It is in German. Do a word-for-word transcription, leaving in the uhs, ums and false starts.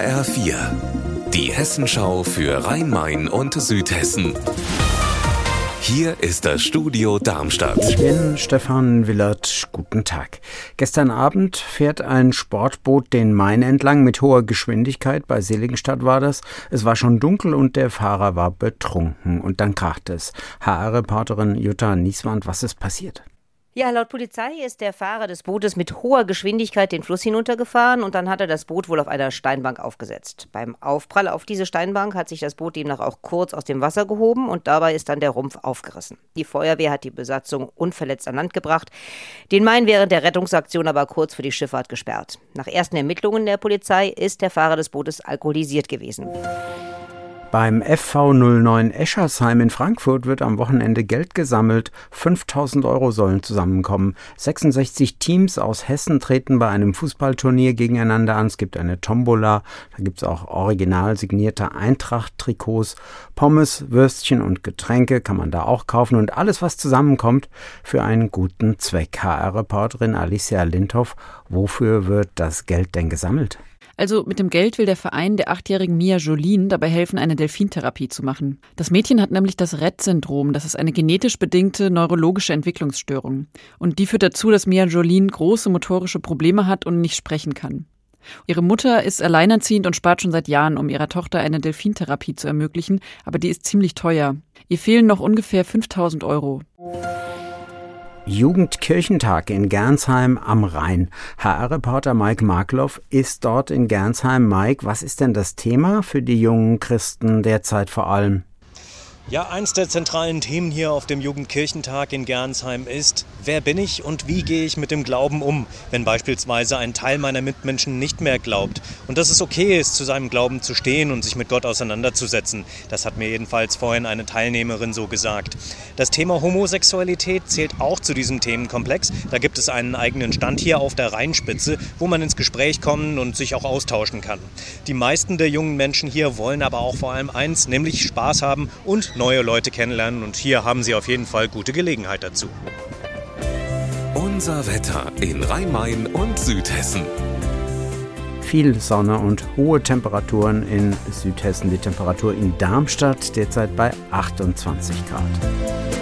H R vier, die Hessenschau für Rhein-Main und Südhessen. Hier ist das Studio Darmstadt. Ich bin Stefan Willert. Guten Tag. Gestern Abend fährt ein Sportboot den Main entlang mit hoher Geschwindigkeit. Bei Seligenstadt war das. Es war schon dunkel und der Fahrer war betrunken. Und dann krachte es. H R-Reporterin Jutta Nieswand, was ist passiert? Ja, laut Polizei ist der Fahrer des Bootes mit hoher Geschwindigkeit den Fluss hinuntergefahren und dann hat er das Boot wohl auf einer Steinbank aufgesetzt. Beim Aufprall auf diese Steinbank hat sich das Boot demnach auch kurz aus dem Wasser gehoben und dabei ist dann der Rumpf aufgerissen. Die Feuerwehr hat die Besatzung unverletzt an Land gebracht, den Main während der Rettungsaktion aber kurz für die Schifffahrt gesperrt. Nach ersten Ermittlungen der Polizei ist der Fahrer des Bootes alkoholisiert gewesen. Beim F V null neun Eschersheim in Frankfurt wird am Wochenende Geld gesammelt. fünftausend Euro sollen zusammenkommen. sechsundsechzig Teams aus Hessen treten bei einem Fußballturnier gegeneinander an. Es gibt eine Tombola, da gibt es auch original signierte Eintracht-Trikots. Pommes, Würstchen und Getränke kann man da auch kaufen. Und alles, was zusammenkommt, für einen guten Zweck. H R-Reporterin Alicia Lindhoff, wofür wird das Geld denn gesammelt? Also mit dem Geld will der Verein der achtjährigen Mia Jolien dabei helfen, eine Delfintherapie zu machen. Das Mädchen hat nämlich das Rett-Syndrom. Das ist eine genetisch bedingte neurologische Entwicklungsstörung. Und die führt dazu, dass Mia Jolien große motorische Probleme hat und nicht sprechen kann. Ihre Mutter ist alleinerziehend und spart schon seit Jahren, um ihrer Tochter eine Delfintherapie zu ermöglichen. Aber die ist ziemlich teuer. Ihr fehlen noch ungefähr fünftausend Euro. Jugendkirchentag in Gernsheim am Rhein. H R-Reporter Mike Markloff ist dort in Gernsheim. Mike, was ist denn das Thema für die jungen Christen derzeit vor allem? Ja, eins der zentralen Themen hier auf dem Jugendkirchentag in Gernsheim ist: Wer bin ich und wie gehe ich mit dem Glauben um, wenn beispielsweise ein Teil meiner Mitmenschen nicht mehr glaubt und dass es okay ist, zu seinem Glauben zu stehen und sich mit Gott auseinanderzusetzen. Das hat mir jedenfalls vorhin eine Teilnehmerin so gesagt. Das Thema Homosexualität zählt auch zu diesem Themenkomplex. Da gibt es einen eigenen Stand hier auf der Rheinspitze, wo man ins Gespräch kommen und sich auch austauschen kann. Die meisten der jungen Menschen hier wollen aber auch vor allem eins, nämlich Spaß haben und neue Leute kennenlernen, und hier haben sie auf jeden Fall gute Gelegenheit dazu. Unser Wetter in Rhein-Main und Südhessen. Viel Sonne und hohe Temperaturen in Südhessen. Die Temperatur in Darmstadt derzeit bei achtundzwanzig Grad.